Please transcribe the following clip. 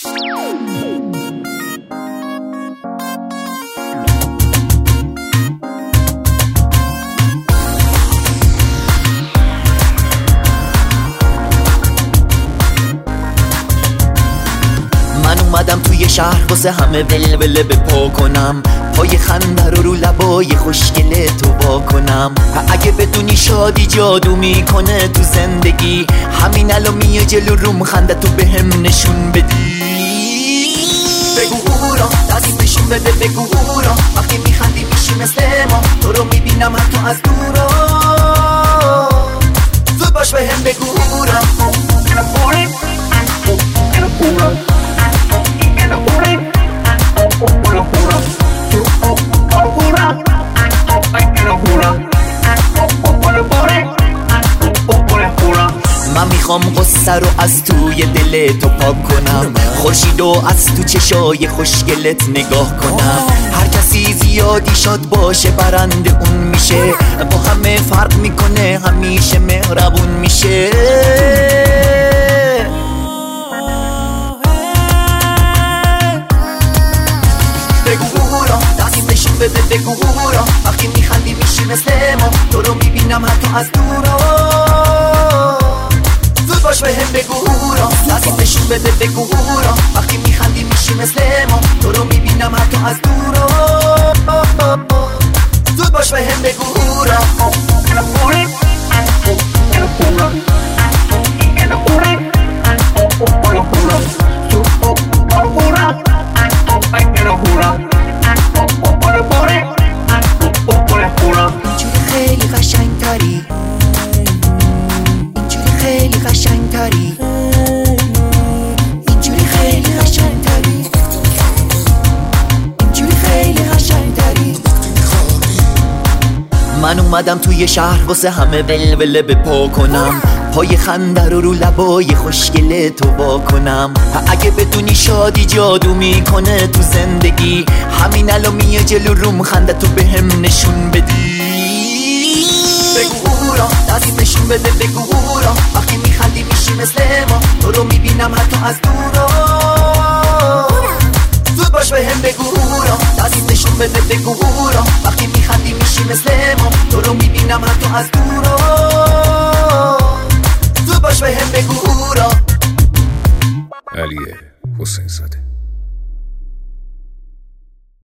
اومدم توی شهر واسه همه ولوله به پا کنم، پای خنده رو لبای خوشگله تو وا کنم. اگه بدونی شادی جادو میکنه تو زندگی، همین الان میای جلو روم خنده تو بهم نشون بدی. بگو هورا دستت نشون بده، بگو هورا وقتی میخندی میشی مثل ما، تو رو میبینم حتی از دورا. زود باش بهم بگو هورا. من میخوام قصه رو از توی دل تو پاک کنم، خورشید رو از تو چشای خوشگلت نگاه کنم. هر کسی زیادی شاد باشه برنده اون میشه، با همه فرق میکنه همیشه مهربون میشه. بگو هورا دستت نشون بده، بگو هورا وقتی میخندی میشی مثل ما، تو رو میبینم حتی از دورا. زود باش بهم بگو هورا دستت نشون بده، بگو هورا وقتی میخندی میشی مثل ما، تو رو میبینم حتی از دورا. زود باش بهم بگو هورا. اینجوری خیلی قشنگتری، اینجوری خیلی قشنگتری، اینجوری خیلی قشنگتری، اینجوری خیلی قشنگتری. من اومدم توی شهر واسه همه ولوله به پا کنم، پای خنده رو لبای خوشگله تو وا کنم. اگه بدونی شادی جادو میکنه تو زندگی، همین الان میای جلو روم خنده تو بهم نشون بدی. بگو هورا دستت نشون بده، بگو هورا وقتی میخندی میشی مثل ما، تو رو میبینم حتی از دورا. زود باش بهم بگو هورا دستت نشون بده، بگو هورا وقتی میخندی میشی مثل ما، تو رو میبینم حتی از دورا. زود باش بهم بگو هورا. علی حسین زاده.